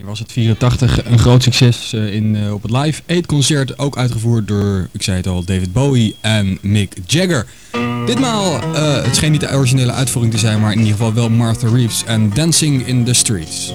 was het 84 een groot succes op het Live Aid concert. Ook uitgevoerd door, ik zei het al, David Bowie en Mick Jagger. Ditmaal, het scheen niet de originele uitvoering te zijn, maar in ieder geval wel Martha Reeves en Dancing in the Streets.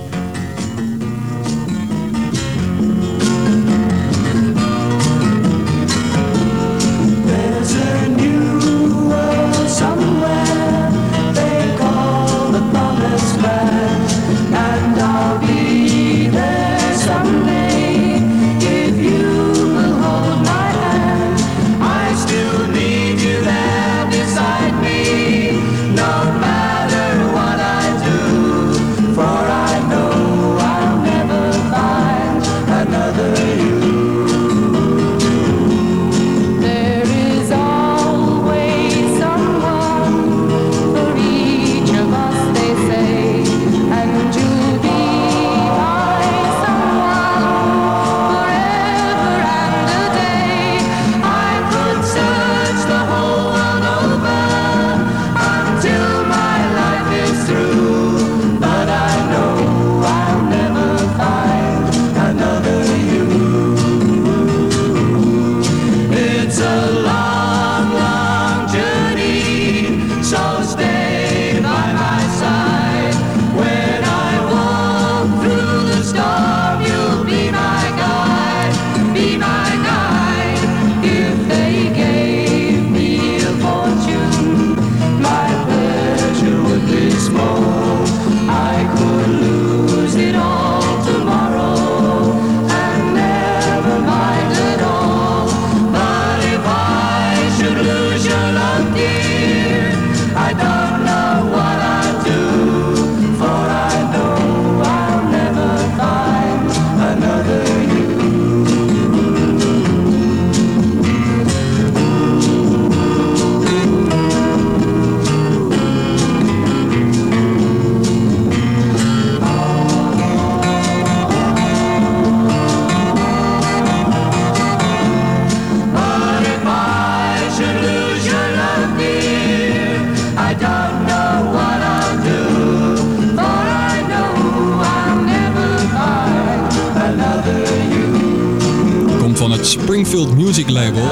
Springfield Music Label,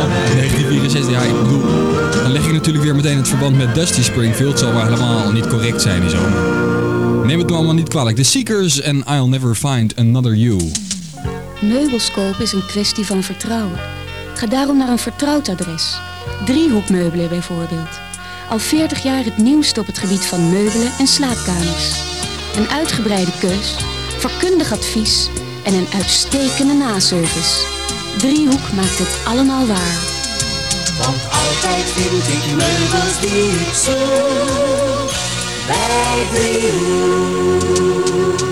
1964. Ja, ik bedoel, dan leg ik natuurlijk weer meteen het verband met Dusty Springfield. Zal maar helemaal niet correct zijn en zo. Neem het me allemaal niet kwalijk. The Seekers en I'll Never Find Another You. Meubels kopen is een kwestie van vertrouwen. Ga daarom naar een vertrouwd adres. Driehoekmeubelen bijvoorbeeld. Al 40 jaar het nieuwste op het gebied van meubelen en slaapkamers. Een uitgebreide keus, vakkundig advies en een uitstekende naservice. Driehoek maakt het allemaal waar. Want altijd vind ik meubels die ik zoek bij Driehoek.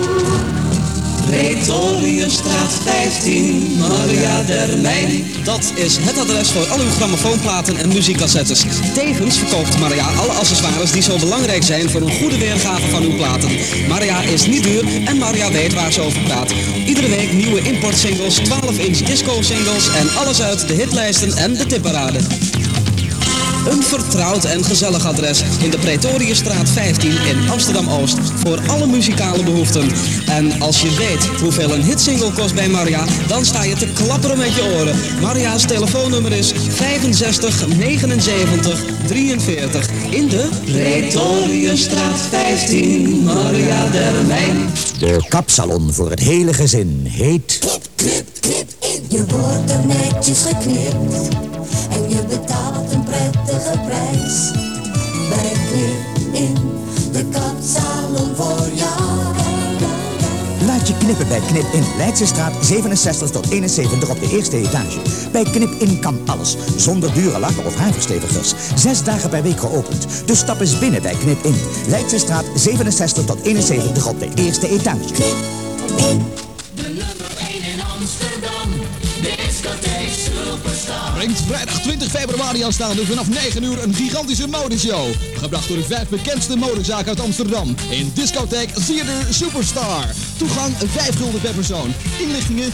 Pretoriëstraat 15, Maria Dermijn. Dat is het adres voor al uw grammofoonplaten en muziekcassettes. Tevens verkoopt Maria alle accessoires die zo belangrijk zijn voor een goede weergave van uw platen. Maria is niet duur en Maria weet waar ze over praat. Iedere week nieuwe importsingles, 12-inch disco-singles en alles uit de hitlijsten en de tipparade. Een vertrouwd en gezellig adres in de Pretoriëstraat 15 in Amsterdam-Oost voor alle muzikale behoeften. En als je weet hoeveel een hitsingle kost bij Maria, dan sta je te klapperen met je oren. Maria's telefoonnummer is 65 79 43 in de Pretoriëstraat 15, Maria Dermijn. De kapsalon voor het hele gezin heet... Knip, knip, knip in. Je wordt er netjes geknipt en je betaalt een prettige prijs. Bij Knip in, de kapsalon voor jou. Laat je knippen bij Knip in, Leidsestraat 67 tot 71 op de eerste etage. Bij Knip in kan alles, zonder dure lakken of haarverstlevigers. 6 dagen per week geopend. Dus stap eens binnen bij Knip in, Leidsestraat 67 tot 71 op de eerste etage. Knip in. De nummer 1 in Amsterdam, discotheek Superstar. Brengt vrijdag 20 februari aanstaande vanaf 9 uur een gigantische modeshow. Gebracht door de 5 bekendste modezaken uit Amsterdam. In discotheek Theater Superstar. Toegang 5 gulden per persoon. Inlichtingen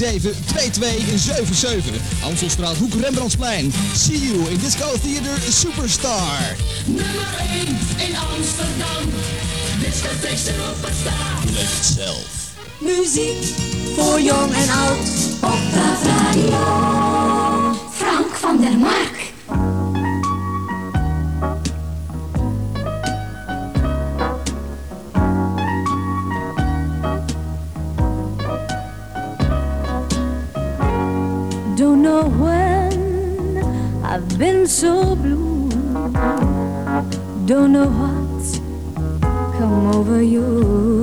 272277. Amstelstraat Hoek Rembrandtsplein. See you in Disco Theater Superstar. Nummer 1 in Amsterdam, discotheek Superstar. Beleef het zelf. Muziek voor jong en oud op de radio. Frank van der Mark. Don't know when I've been so blue. Don't know what's come over you.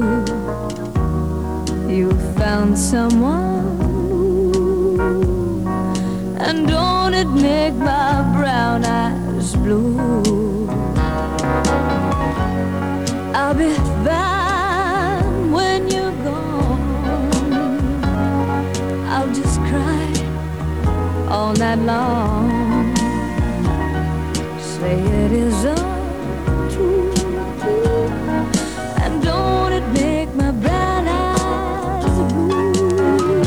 You found someone new. And don't it make my brown eyes blue? I'll be fine when you're gone. I'll just cry all night long. Say it is untrue. And don't it make my brown eyes blue?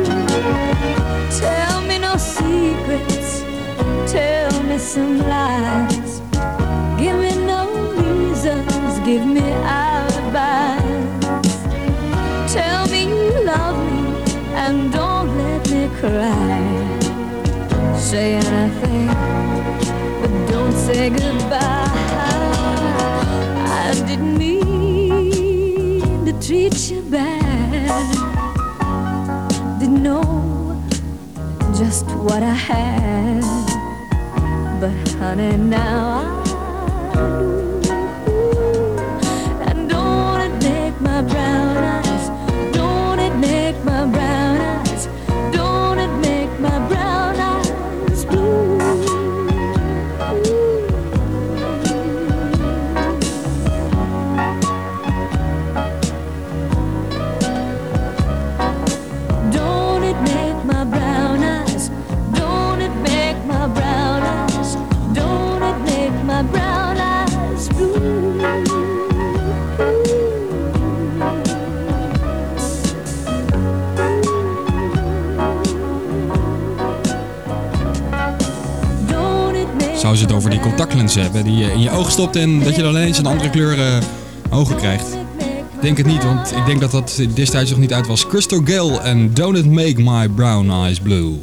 Tell me no secrets, tell me some lies. Give me no reasons, give me alibis. Tell me you love me and don't let me cry. Say anything, but don't say goodbye. I didn't mean to treat you bad. Didn't know just what I had. But honey, now I do. And don't it make my brown eyes, don't it make my brown eyes, don't it make my brown eyes blue. Don't it make my brown eyes, don't it make my brown eyes, don't it make my brown eyes blue. Zou ze het over die contactlens hebben die je in je oog stopt en dat je dan ineens een andere kleur ogen krijgt? Ik denk het niet, want ik denk dat dat destijds nog niet uit was. Crystal Gale en Don't It Make My Brown Eyes Blue.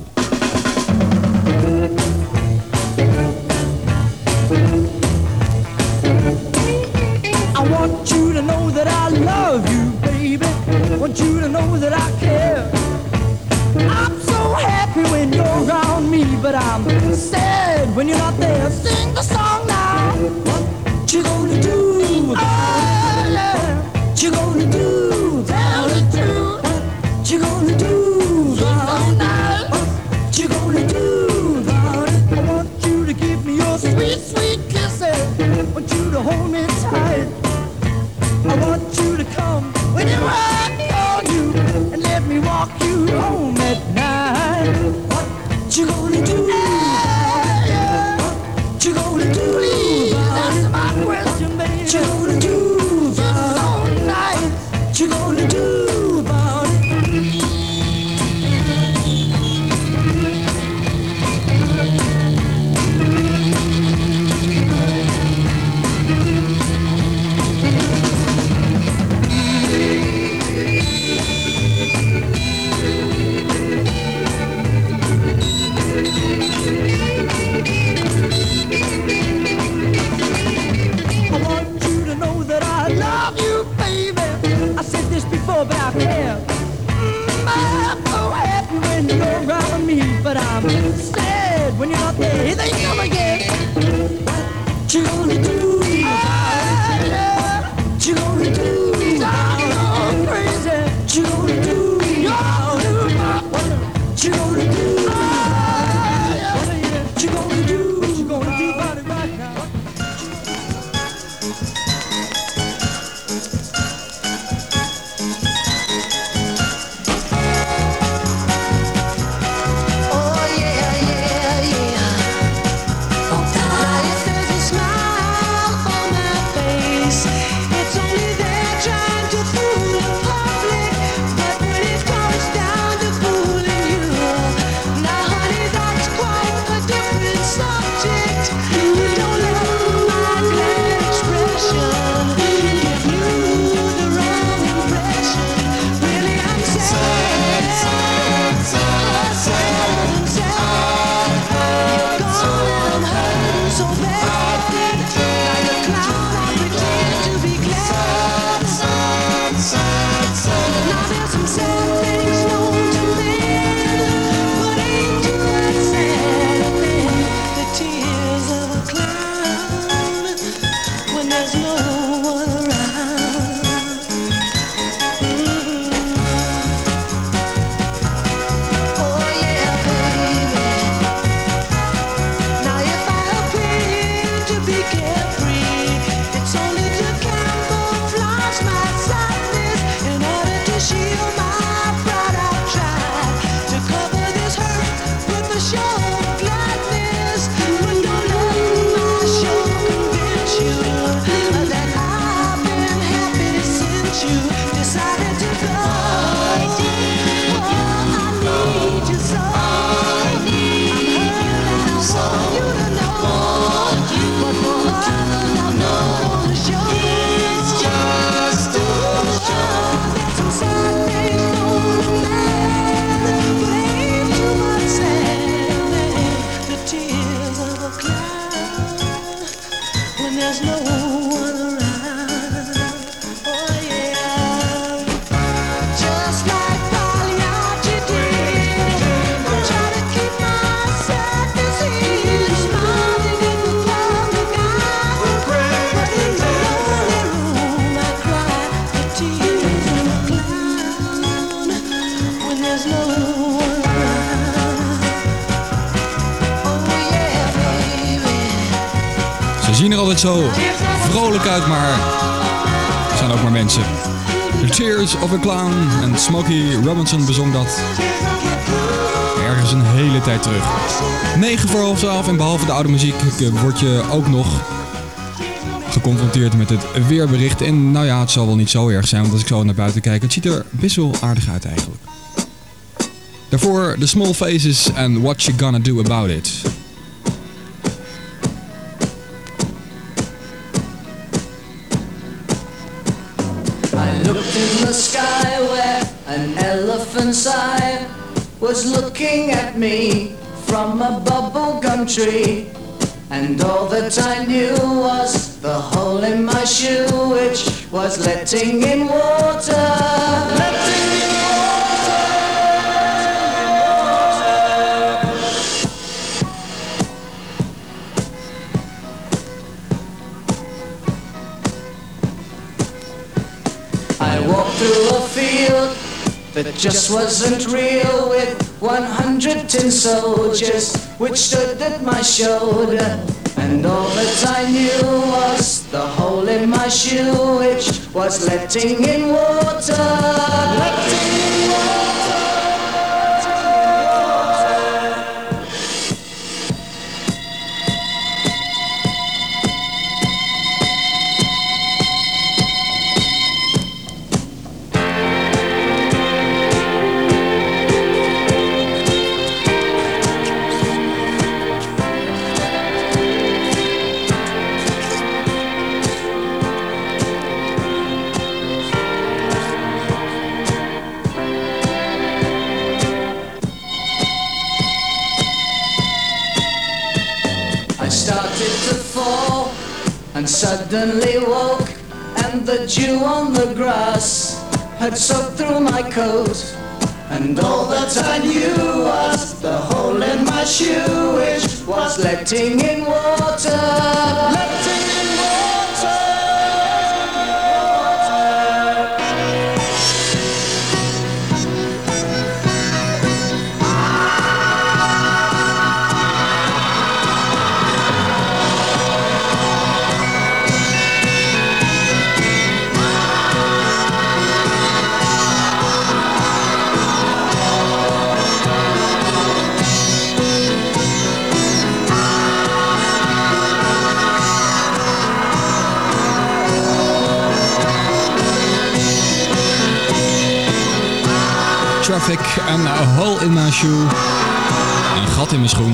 I want you to know that I love you, baby. I want you to know that I care. I'm so happy when you're around me, but I'm sad when you're not there. Sing the song now. What you gonna do? Oh, yeah. What you gonna do? Tell the truth. What you gonna do? What you gonna do about it? I want you to give me your sweet, sweet kisses. I want you to hold me tight. I want you to come whenever I call you and let me walk you home at night. What you gonna do? What you gonna do? Please answer my question, baby. What you gonna do all night? What you gonna do about it? But I care. I'm so happy when you're around me, but I'm sad when you're not there. They come again. What you gonna do? What you gonna do? I'm crazy. What you gonna do? What you gonna do? What you gonna do? What you gonna do about it right now? shield my pride. I've tried to cover this hurt with a show of gladness, but don't let my show convince you that I've been happy since you decided to go. There's no one around. Oh yeah, just like Pagliacci did. I try to keep my sadness hid, smiling in the public eye. But in the lonely room I cry the tears of a clown when there's no one around. Oh yeah, baby. Ze zien er altijd zo vrolijk uit, maar het zijn ook maar mensen. The Tears of a Clown en Smokey Robinson bezong dat ergens een hele tijd terug. 9 voor half 12 en behalve de oude muziek word je ook nog geconfronteerd met het weerbericht. En nou ja, het zal wel niet zo erg zijn, want als ik zo naar buiten kijk, het ziet er best wel aardig uit eigenlijk. Daarvoor The Small Faces en What You Gonna Do About It. Looked in the sky where an elephant's eye was looking at me from a bubblegum tree. And all that I knew was the hole in my shoe, which was letting in water. Letting in water. I walked through a field that just wasn't real, with 100 tin soldiers which stood at my shoulder. And all that I knew was the hole in my shoe, which was letting in water. Letting in water. And suddenly woke, and the dew on the grass had soaked through my coat. And all that I knew was the hole in my shoe, which was letting in water. Letting in water. Traffic en A Hole in My Shoe. Een gat in mijn schoen.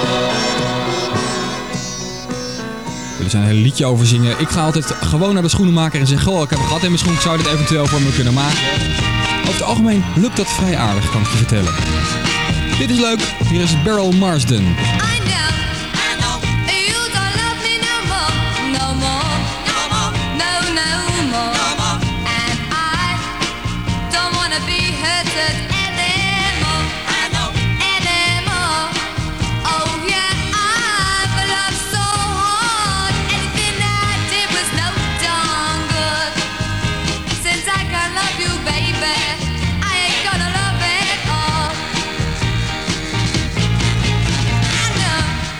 Willen ze een hele liedje over zingen? Ik ga altijd gewoon naar de schoenenmaker en zeg: goh, ik heb een gat in mijn schoen, ik zou dit eventueel voor me kunnen maken. Over het algemeen lukt dat vrij aardig, kan ik je vertellen. Dit is leuk, hier is Beryl Marsden. I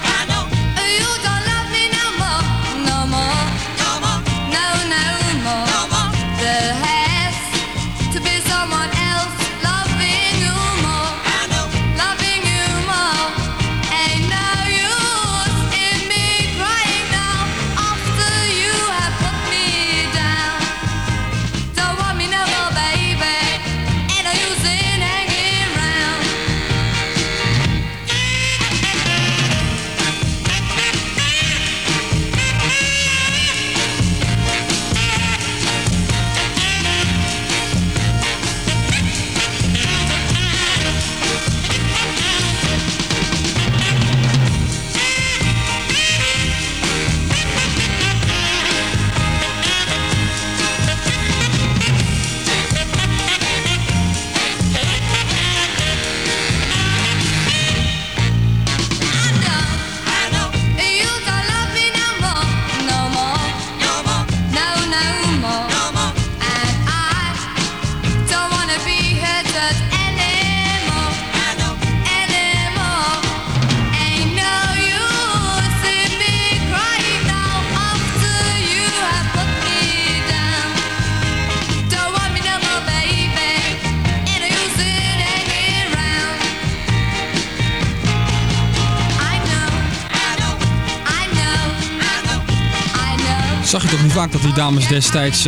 niet vaak dat die dames destijds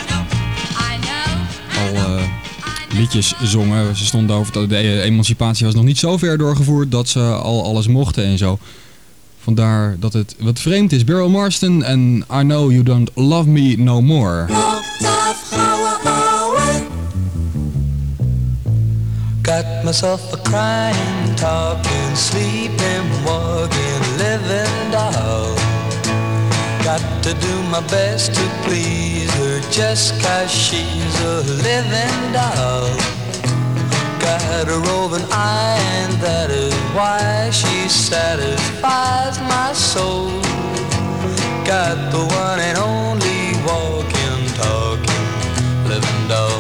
al liedjes zongen. Ze stonden over dat de emancipatie was nog niet zo ver doorgevoerd dat ze al alles mochten en zo. Vandaar dat het wat vreemd is. Beryl Marston en I Know You Don't Love Me No More. Got myself a crying, talking, sleeping, walking, living doll. Got to do my best to please her just 'cause she's a living doll. Got a roving eye and that is why she satisfies my soul. Got the one and only walking, talking, living doll.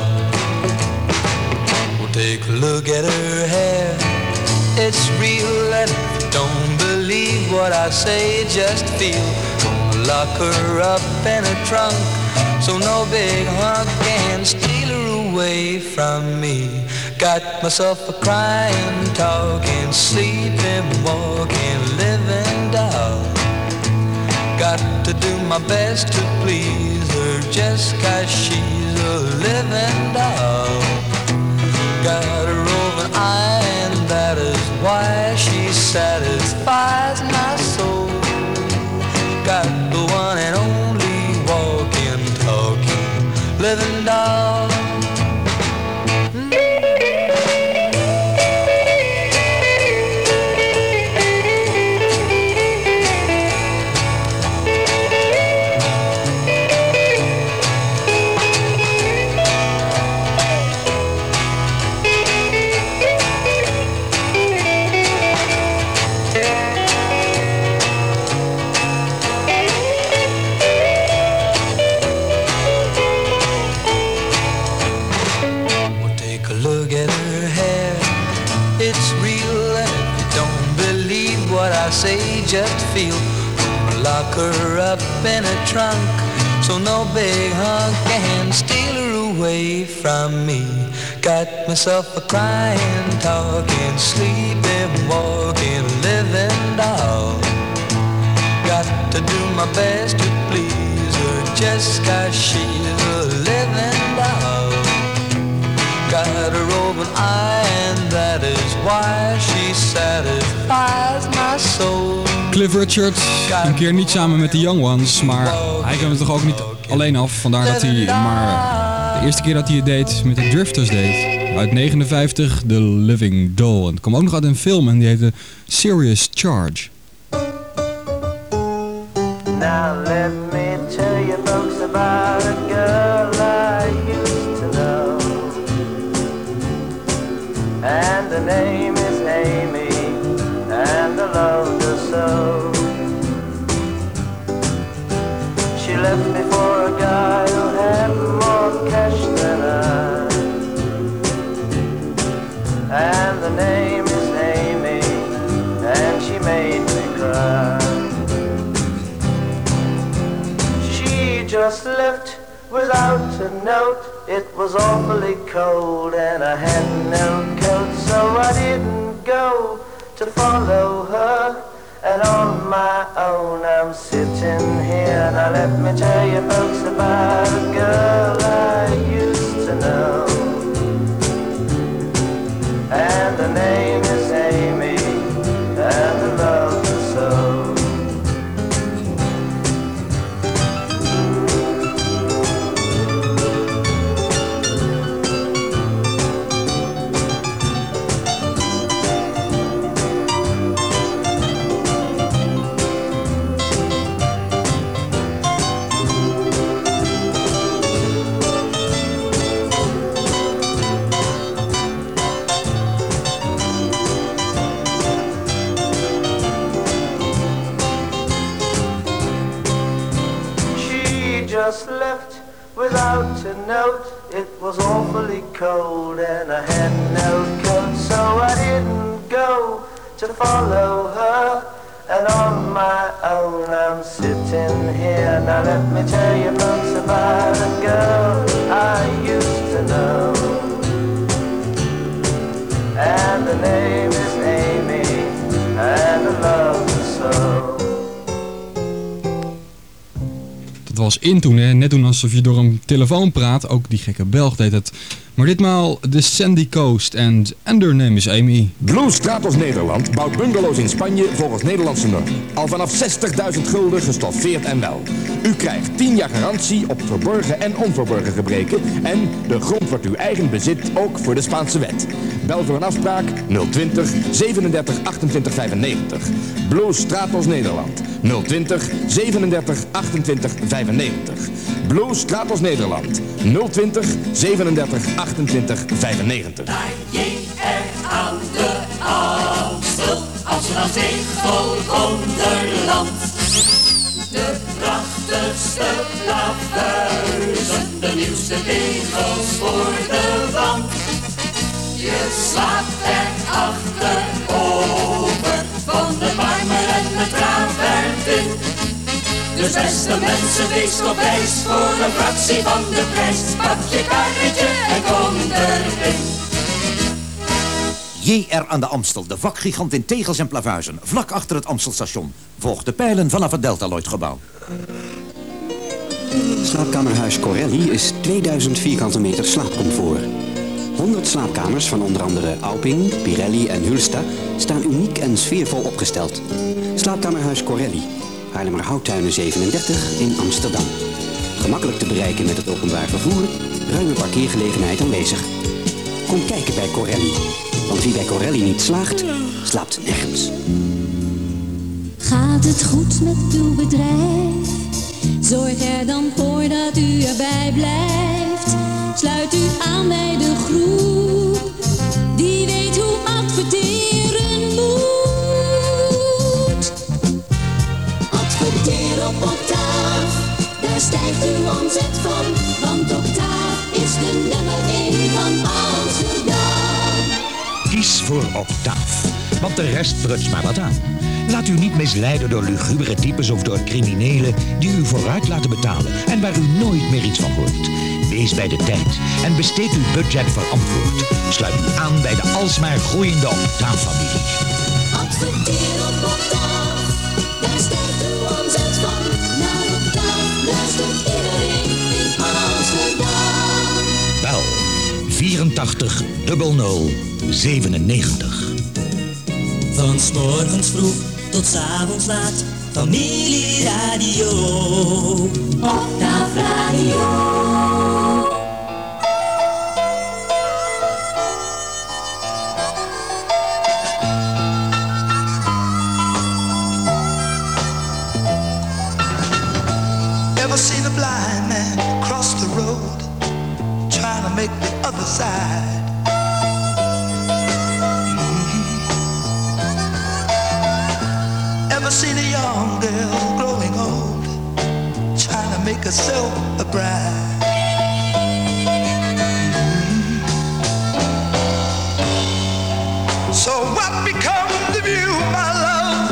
Take a look at her hair, it's real, and if you don't believe what I say, just feel. Gonna lock her up in a trunk, so no big hunk can steal her away from me. Got myself a crying, talking, sleeping, walking, living doll. Got to do my best to please her just 'cause she's a living doll. Got a roving eye and that is why she satisfies my soul. Got the one and only walking, talking, living doll. Say just feel. Lock her up in a trunk, so no big hunk can steal her away from me. Got myself a crying, talking, sleeping, walking, living doll. Got to do my best to please her just 'cause she's a living doll. Got a roving eye and that is why she satisfies my soul. Cliff Richard, een keer niet samen met de Young Ones, maar hij kan het toch ook niet alleen af. Vandaar dat hij maar de eerste keer dat hij het deed met de Drifters deed. Uit 59, The Living Doll. En het kwam ook nog uit een film en die heette Serious Charge. Now let me tell you folks about a girl I used to know. And her name is Amy, and I loved her so. She left me for a guy who had more cash than I. And the name is Amy, and she made me cry. She just left without a note. It was awfully cold and I had no coat, so I didn't go to follow her. And on my own I'm sitting here. Now let me tell you folks about a girl I used to know. And her name is Amy, and I love her so. Just left without a note. It was awfully cold and I had no coat, so I didn't go to follow her. And on my own I'm sitting here. Now let me tell you folks about a girl I used to know. And the name is Amy, and I love her so. Dat was in toen, hè. Net doen alsof je door een telefoon praat. Ook die gekke Belg deed het. Maar ditmaal de Sandy Coast en their name is Amy. Blue Stratos Nederland bouwt bungalows in Spanje volgens Nederlandse normen. Al vanaf 60.000 gulden gestoffeerd en wel. U krijgt 10 jaar garantie op verborgen en onverborgen gebreken. En de grond wordt uw eigen bezit, ook voor de Spaanse wet. Bel voor een afspraak 020 37 28 95. Blue Stratos Nederland 020 37 28 95. Blue Stratos Nederland 020 37 28 95. Naar JR aan de Amstel, Amsterdam Tegelonderland. De prachtigste plavuizen, de nieuwste tegels voor de wand. Je slaapt er achterover van de marmer en de travertin. Dus beste mensen, wees op reis voor een fractie van de prijs. Pak je karretje en kom erin. JR aan de Amstel, de vakgigant in tegels en plavuizen. Vlak achter het Amstelstation. Volg de pijlen vanaf het Deltaloid-gebouw. Slaapkamerhuis Corelli is 2000 vierkante meter slaapcomfort. 100 slaapkamers van onder andere Auping, Pirelli en Hulsta staan uniek en sfeervol opgesteld. Slaapkamerhuis Corelli, Haarlemmerhouttuinen 37 in Amsterdam. Gemakkelijk te bereiken met het openbaar vervoer, ruime parkeergelegenheid aanwezig. Kom kijken bij Corelli, want wie bij Corelli niet slaagt, slaapt nergens. Gaat het goed met uw bedrijf? Zorg er dan voor dat u erbij blijft. Sluit u aan bij de groep, die weet hoe adverteren moet. Adverteer op Octaaf, daar stijgt uw omzet van. Want Octaaf is de nummer 1 van Amsterdam. Kies voor Octaaf, want de rest prutst maar wat aan. Laat u niet misleiden door lugubere types of door criminelen die u vooruit laten betalen en waar u nooit meer iets van hoort. Wees bij de tijd en besteed uw budget verantwoord. Sluit u aan bij de alsmaar groeiende Octaaf-familie. Adverteer op Octaaf, daar stijgt uw omzet van. Naar Octaaf luistert iedereen in Amsterdam. Bel 84 00 97. Van 's morgens vroeg tot 's avonds laat, familieradio. Octaaf Radio. Ever seen a blind man cross the road, trying to make the other side? Ever seen a young girl growing old, trying to make herself a bride? So what becomes of you, my love,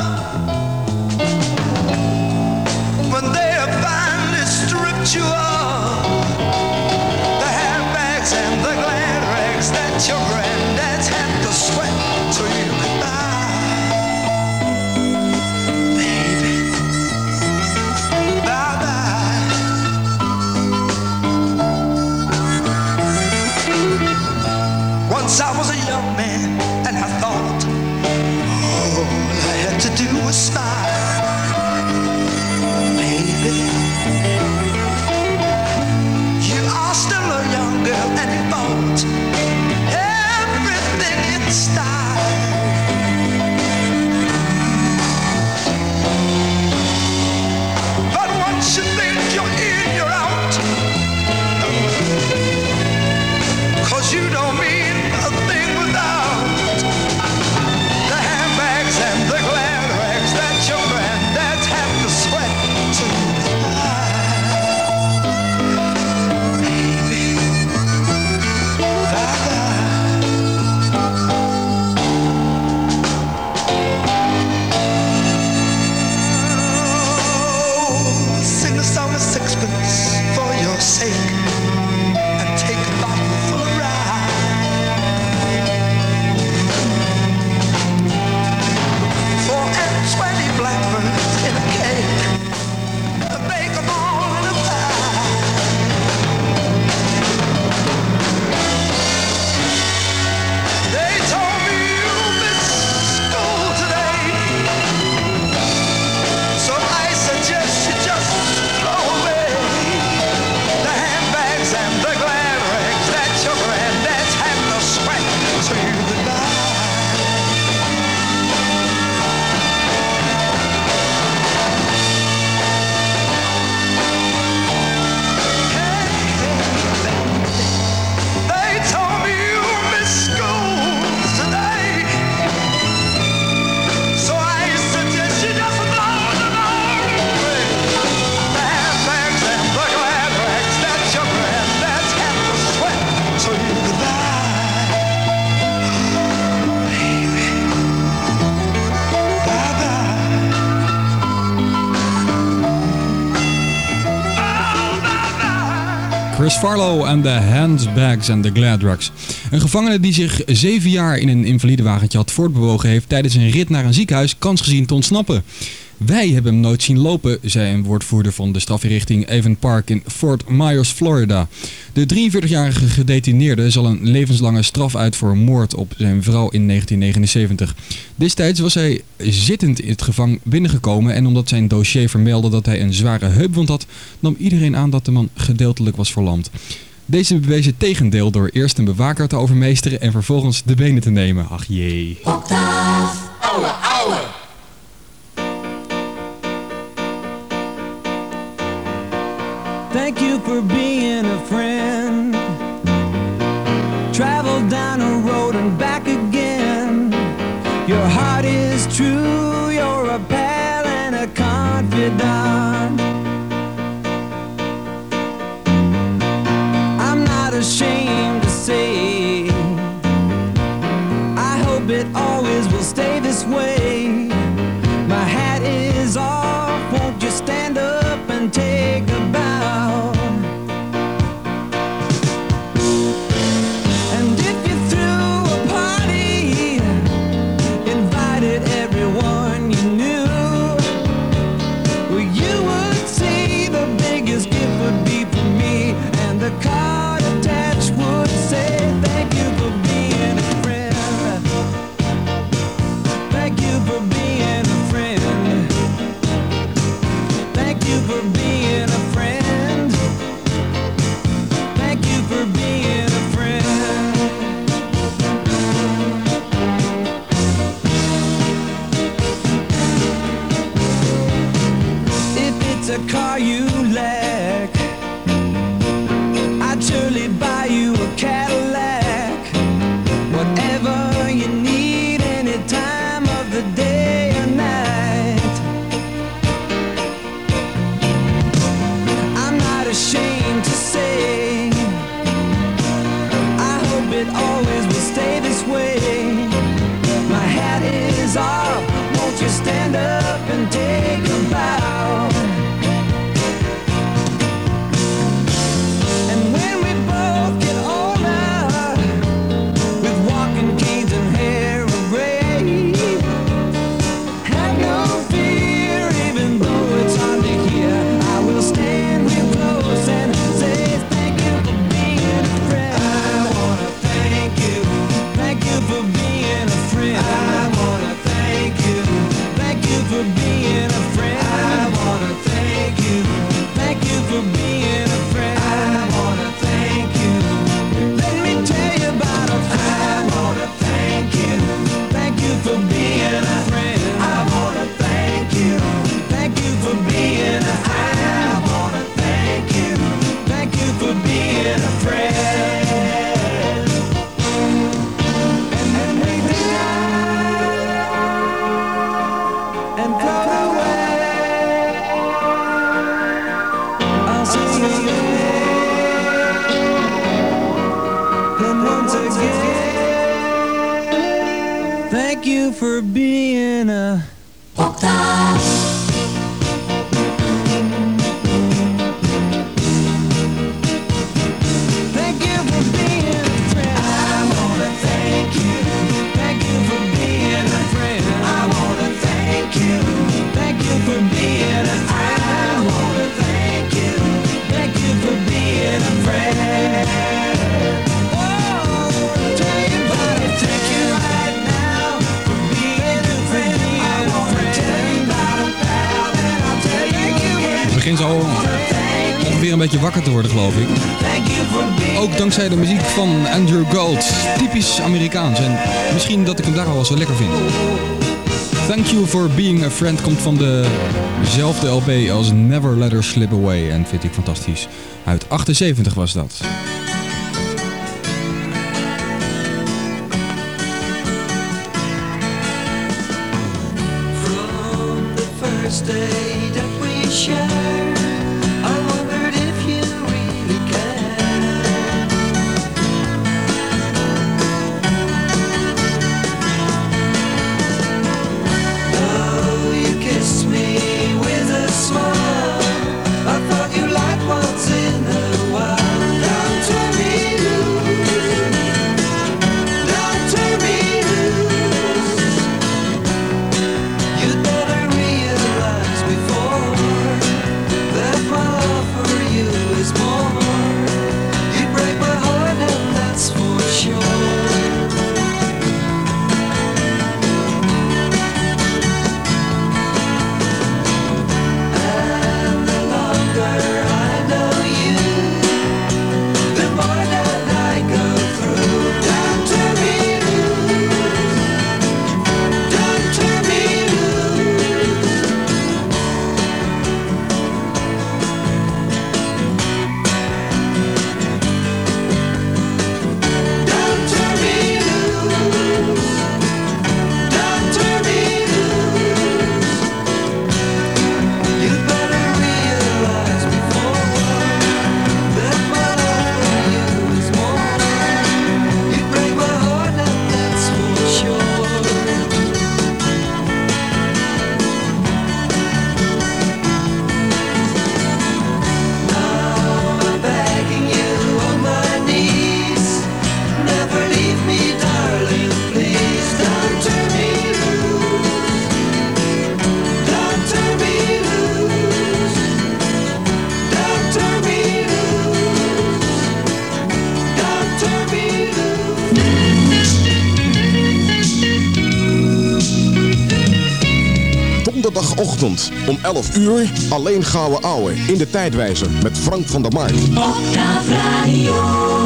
when they have finally stripped you of the handbags and the glad rags that your granddad's had to sweat so you could buy? Once I was a young man and I thought all I had to do was smile. Baby, you are still a young girl and you bought everything in style. But once you think you're in, you're out, 'cause you don't mean a thing without the handbags and the glad rags that your granddad's had to sweat to buy. Chris Farlow en de Handbags en de Gladrugs. Een gevangene die zich 7 jaar in een invalidewagentje had voortbewogen heeft tijdens een rit naar een ziekenhuis kans gezien te ontsnappen. Wij hebben hem nooit zien lopen, zei een woordvoerder van de strafinrichting Avon Park in Fort Myers, Florida. De 43-jarige gedetineerde zal een levenslange straf uit voor moord op zijn vrouw in 1979. Destijds was hij zittend in het gevangen binnengekomen en omdat zijn dossier vermeldde dat hij een zware heupwond had, nam iedereen aan dat de man gedeeltelijk was verlamd. Deze bewees het tegendeel door eerst een bewaker te overmeesteren en vervolgens de benen te nemen. Ach jee. Octaaf, ouwe, ouwe. Thank you for being a friend. Travel down a road and back again. Your heart is true, you're a pal and a confidant. I'm not ashamed to say, I hope it always will stay this way. My hat is off, won't you stand up and take a bow? A car you lack, I'd surely buy you a Cadillac. Whatever you need, any time of the day or night. I'm not ashamed to say, I hope it always will stay this way. My hat is off, won't you stand up and take a bow? Thank you for being a Octaaf. Thank you for being a friend. I wanna thank you. Thank you for being a friend. I wanna thank you. Thank you for being a friend. I wanna thank you. Thank you for being a friend. Het begint zo ongeveer een beetje wakker te worden, geloof ik. Ook dankzij de muziek van Andrew Gold. Typisch Amerikaans en misschien dat ik hem daar al wel zo lekker vind. Thank You For Being A Friend komt van dezelfde LP als Never Let Her Slip Away en vind ik fantastisch. Uit 78 was dat. From the first day that we shared, I wondered if you really cared. Oh, you kissed me with a smile. I thought you liked once in a while. Zondagochtend om 11 uur. Alleen Gouden Ouwe in de Tijdwijzer met Frank van der Markt. Octave Radio.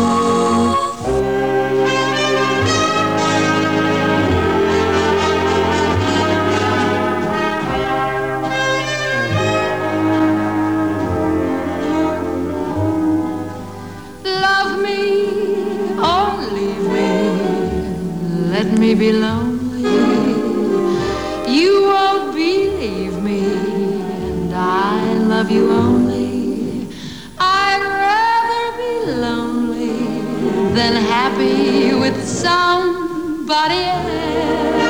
Love me or leave me, let me be lonely. You won't believe me, and I love you only. I'd rather be lonely than happy with somebody else.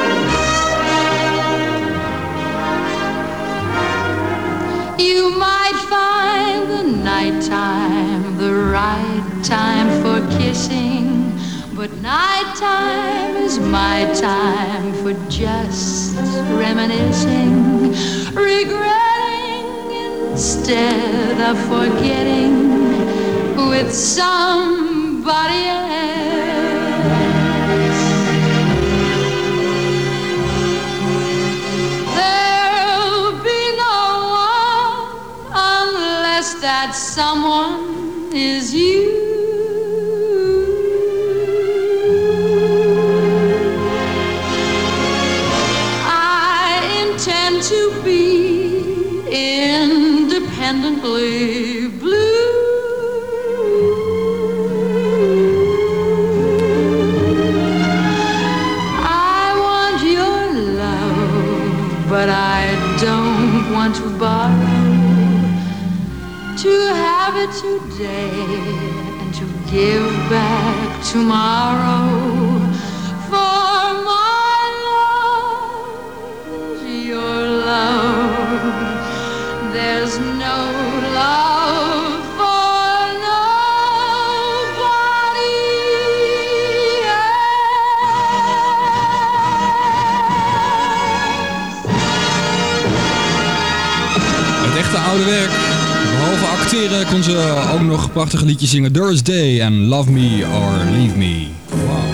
You might find the nighttime the right time for kissing, but nighttime is my time for just reminiscing, regretting instead of forgetting with somebody else. There'll be no one unless that someone is you. To be independently blue. I want your love, but I don't want to borrow. To have it today and to give back tomorrow. For my there's no love for nobody else. Het echte oude werk. Behalve acteren kon ze ook nog prachtige liedjes zingen. Thursday en Love Me or Leave Me. Wow.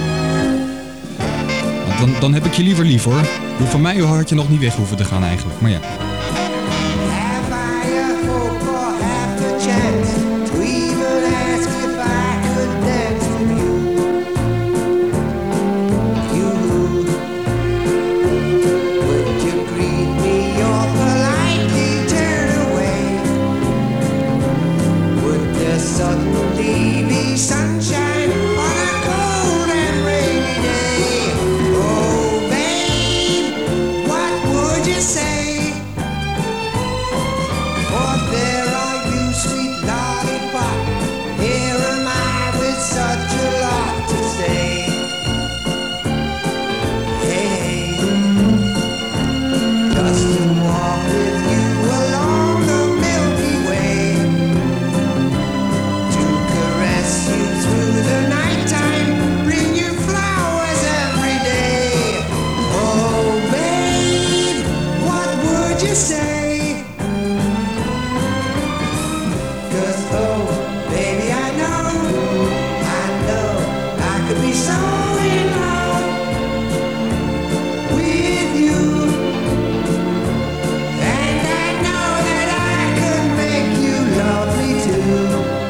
Dan heb ik je liever lief hoor. Van mij had je nog niet weg hoeven te gaan eigenlijk, maar ja. Sunshine on a cold and rainy day. Oh, babe, what would you say? For there are you, sweet lollipop. Here am I with such a lot to say. Hey, just to walk with you along the Milky Way. Through the nighttime, bring you flowers every day. Oh, babe, what would you say? 'Cause, oh, baby, I know I could be so in love with you. And I know that I could make you love me too.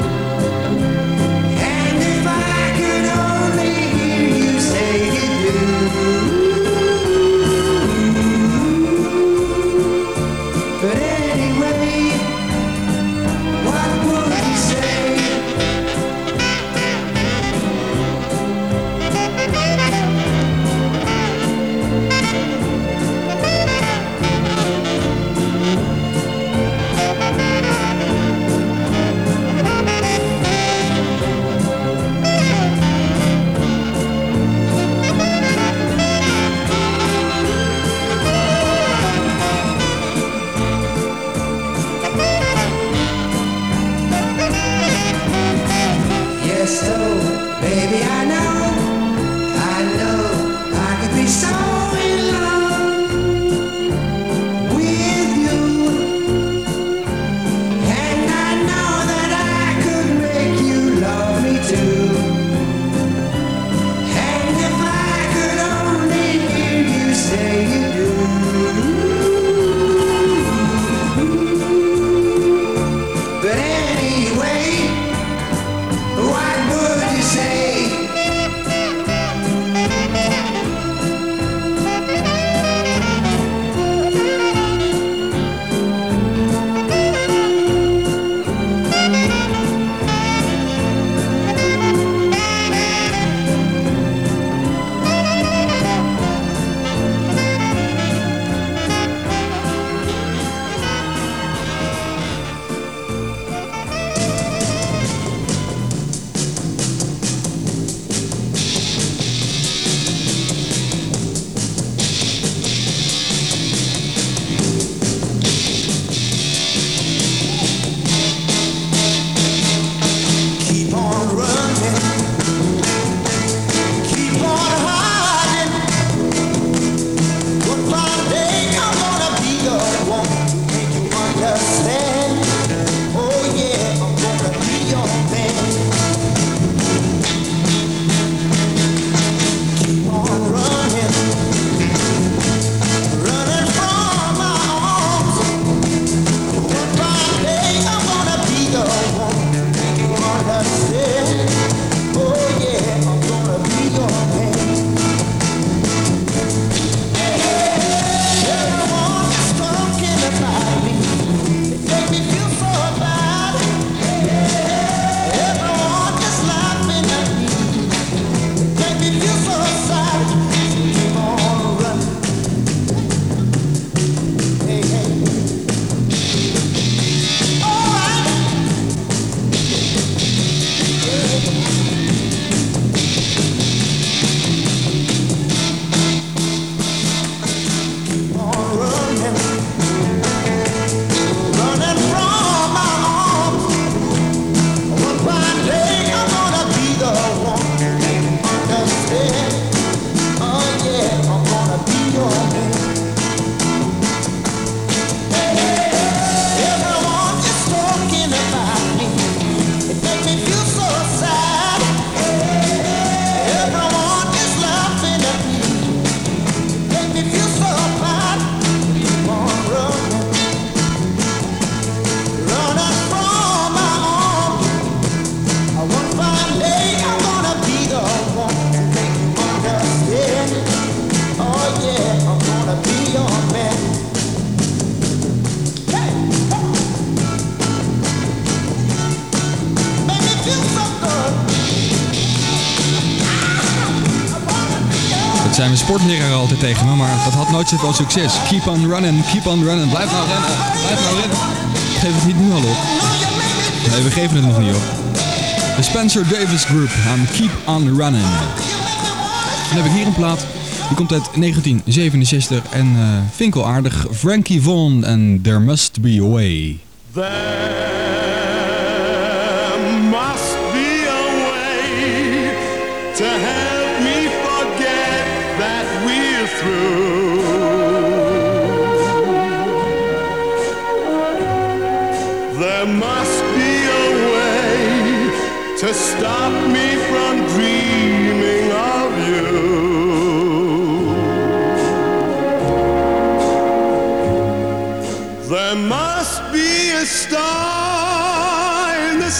But anyway, what would you say? Dat zijn mijn sportleraren altijd tegen me, maar dat had nooit zoveel succes. Keep on running, keep on running. Blijf nou rennen, blijf nou rennen. Geef het niet nu al op. Nee, we geven het nog niet op. De Spencer Davis Group aan Keep on Running. Dan heb ik hier een plaat. Die komt uit 1967 en vind ik wel aardig. Frankie Vaughan en There Must Be a Way. There must be a way to help me forget that we're through. There must be a way to stop me from dreaming of you. There must be a star in the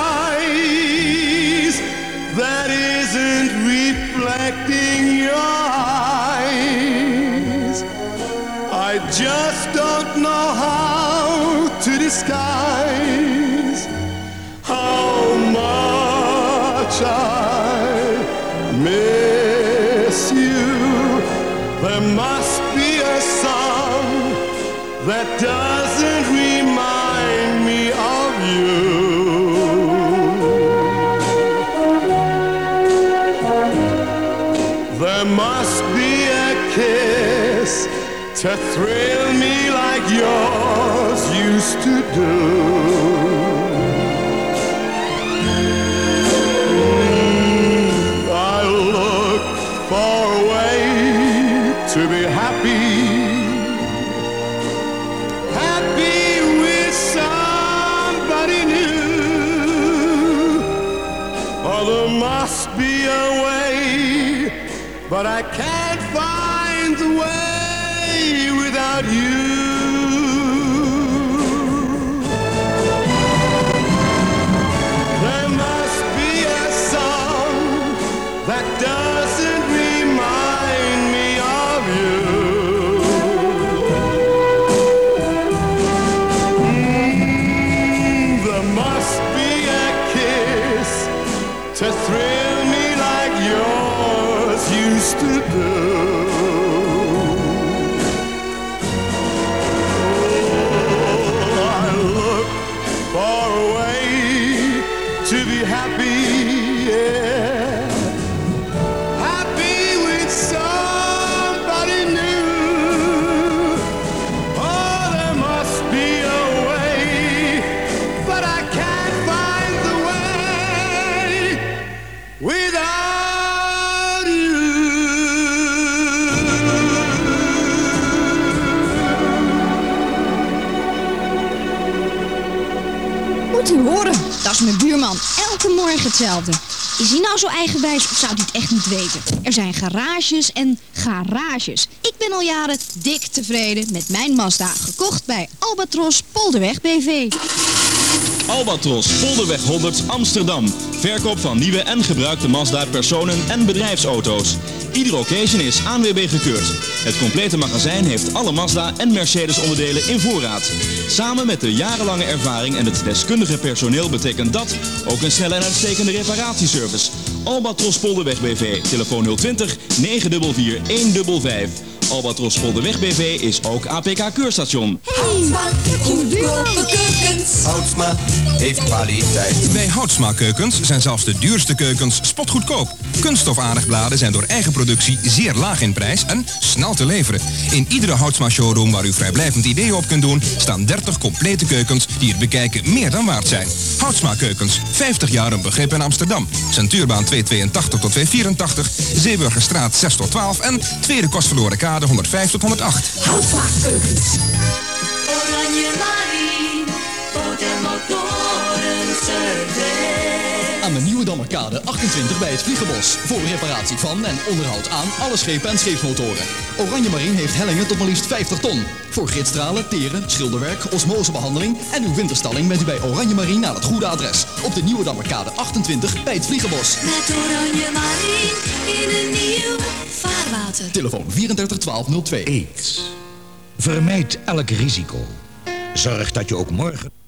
skies that isn't reflecting your eyes. I just don't know how to disguise how much I miss you. There must be a song that doesn't remind me of you. There must be a kiss to thrill me like yours used to do. I look for a way to be happy. There must be a way, but I can't find the way without you. There must be a song that doesn't remind me of you. There must be a kiss to thrill me like yours used to do. Oh, I look for a way to be happy, yeah. Happy with somebody new. Oh, there must be a way, but I can't find the way without you. Moet u horen, dat is mijn buurman. Elke morgen hetzelfde. Is hij nou zo eigenwijs of zou hij het echt niet weten? Er zijn garages en garages. Ik ben al jaren dik tevreden met mijn Mazda. Gekocht bij Albatros Polderweg BV. Albatros, Polderweg 100, Amsterdam. Verkoop van nieuwe en gebruikte Mazda personen- en bedrijfsauto's. Iedere occasion is ANWB gekeurd. Het complete magazijn heeft alle Mazda en Mercedes onderdelen in voorraad. Samen met de jarenlange ervaring en het deskundige personeel betekent dat ook een snelle en uitstekende reparatieservice. Albatros Polderweg BV, telefoon 020 944 155. Albatros Polderweg BV is ook APK keurstation. Houtsma, goedkope keukens. Houtsma heeft kwaliteit. Bij Houtsma Keukens zijn zelfs de duurste keukens spotgoedkoop. Kunststofaardig bladen zijn door eigen productie zeer laag in prijs en snel te leveren. In iedere Houtsma showroom waar u vrijblijvend ideeën op kunt doen, staan 30 complete keukens die het bekijken meer dan waard zijn. Houtsma Keukens, 50 jaar een begrip in Amsterdam. Centuurbaan 282 tot 284, Zeeburgerstraat 6 tot 12 en Tweede Kostverloren Kade 105 tot 108. Houtsma Keukens. Oranje Marine, boot en motorenservice. Aan de Nieuwe Dammerkade 28 bij het Vliegenbos. Voor reparatie van en onderhoud aan alle schepen en scheepsmotoren. Oranje Marine heeft hellingen tot maar liefst 50 ton. Voor gidsstralen, teren, schilderwerk, osmosebehandeling en uw winterstalling bent u bij Oranje Marine aan het goede adres. Op de Nieuwe Dammerkade 28 bij het Vliegenbos. Met Oranje Marine in een nieuw vaarwater. Telefoon 34 12 02. AIDS. Vermijd elk risico. Zorg dat je ook morgen...